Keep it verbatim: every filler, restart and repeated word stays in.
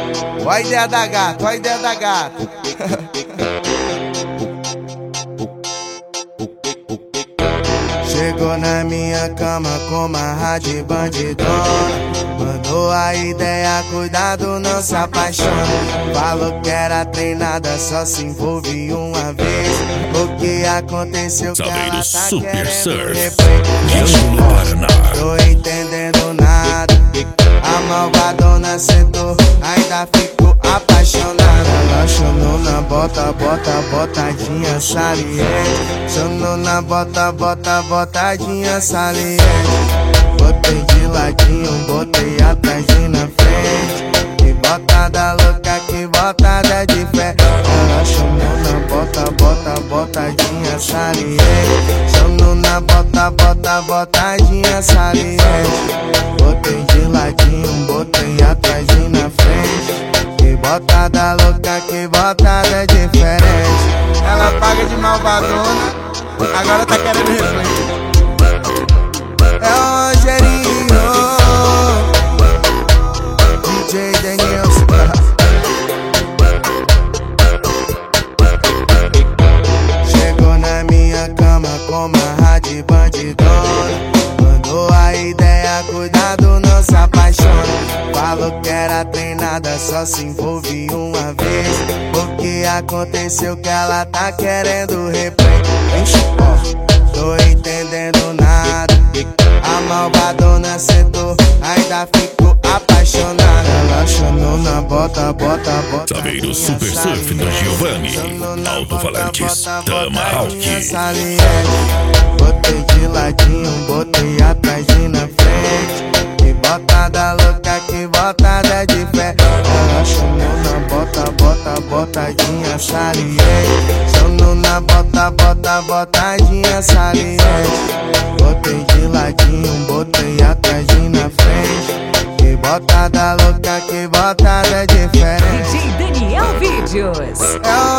Ó a ideia da gata, ó a ideia da gata. Chegou na minha cama com uma rádio bandidona. Mandou a ideia, cuidado, não se apaixona. Falou que era treinada, só se envolve uma vez. O que aconteceu que ela tá Super querendo Surf, replay. no Paraná. Tô entendendo nada. A malvadona sentou, ainda ficou apaixonada. Ela chamou na bota, bota, botadinha saliente. Chamou na bota, bota, botadinha saliente. Botei de ladinho, botei atrás e na frente. Que botada louca, que botada de fé. Ela chamou na bota, bota, botadinha saliente. Chamou na bota, bota, botadinha saliente. Botei de ladinho, botei atrás e na frente. Que botada louca, que botada diferente. Ela paga de malvadona, agora tá querendo replay. É o Rogerinho, D J Denilson. Chegou na minha cama com uma rádio bandidona. Mandou a ideia, cuidado, não se apaixona. Falou que era treinada, só se envolve uma vez. O que aconteceu que ela tá querendo replay. Tô entendendo nada. A malvadona sentou, ainda ficou apaixonada. Ela chamou na bota, bota, bota. Saveiro Super Surf do Giovanni. Alto-falantes, Tama Rock. Botei de ladinho, botei atrás e na frente. Que botada louca, que botada de fé. Ela chamou na bota, bota, botadinha saliente. Chamou na bota, bota, botadinha saliente. Botei de ladinho, botei atrás e na frente. Que botada louca, que botada diferente. D J Daniel Vídeos. É